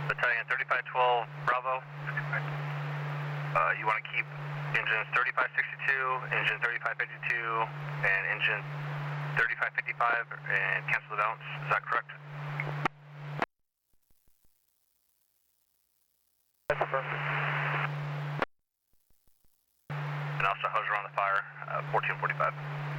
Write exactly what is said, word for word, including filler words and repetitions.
Battalion thirty-five twelve Bravo. Uh, you want to keep engines thirty-five sixty-two, engine thirty-five fifty-two, and engine thirty-five fifty-five, and cancel the balance. Is that correct? That's perfect. And also hose around the fire, uh, fourteen forty-five.